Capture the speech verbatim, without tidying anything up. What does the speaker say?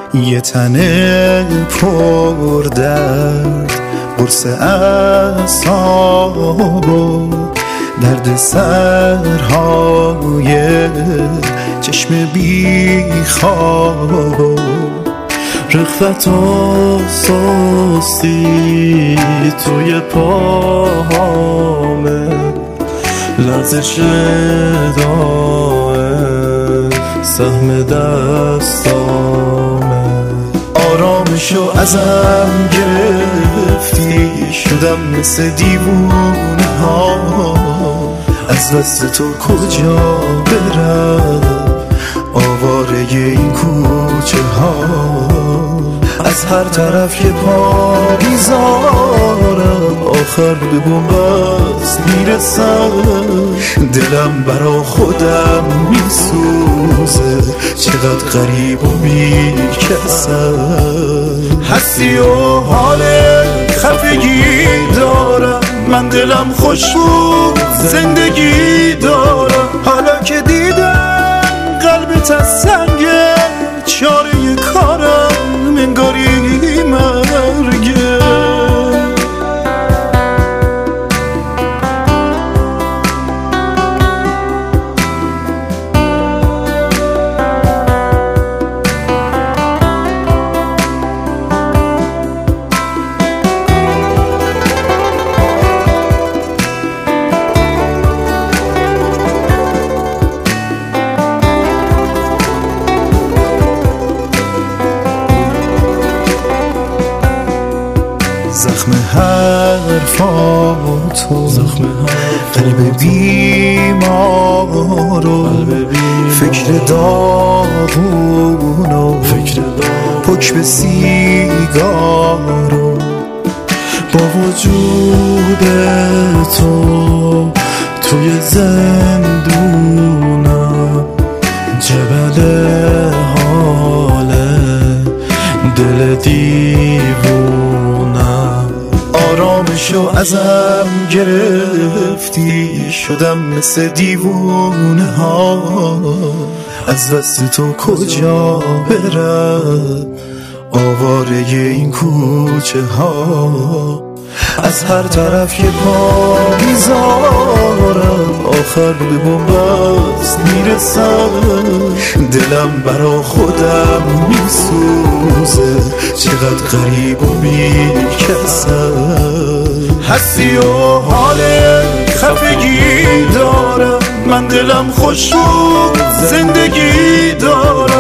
یه تنه پر درد قرص اعصاب و درد سرهای چشم بی خواب و رخت و سوستی توی پاهامه، لرزش دائم سهم دستامه. آرامشو ازم گرفتی، شدم مثل دیوونه ها. از دست تو کجا برم، آواره این کوچه ها. از هر طرف یه پا میذارم، آخر به بنبست میرسم. دلم برا خودم میسوزه، چقدر غریب و بیکسم. هستی و حال خفگی دارم، من دلم خوش بود زندگی دارم. حالا که دیدم قلبت از سنگه، چاره کارم انگاری مرگه. زخم حرفاتو، قلب بیمارو، فکر داغونو، پشت سیگارو. با وجود تو توی زندونم، جبل حاله دل دیوونم. آرامشو ازم گرفتی، شدم مثل دیوونه ها. از دست تو کجا برم، آواره این کوچه ها. از هر طرف یه پا میذارم، آخر به بنبست میرسم. دلم برا خودم میسوزه، چقدر غریب و بیکسم. هستی و حال خفگی دارم، من دلم خوش بود زندگی دارم.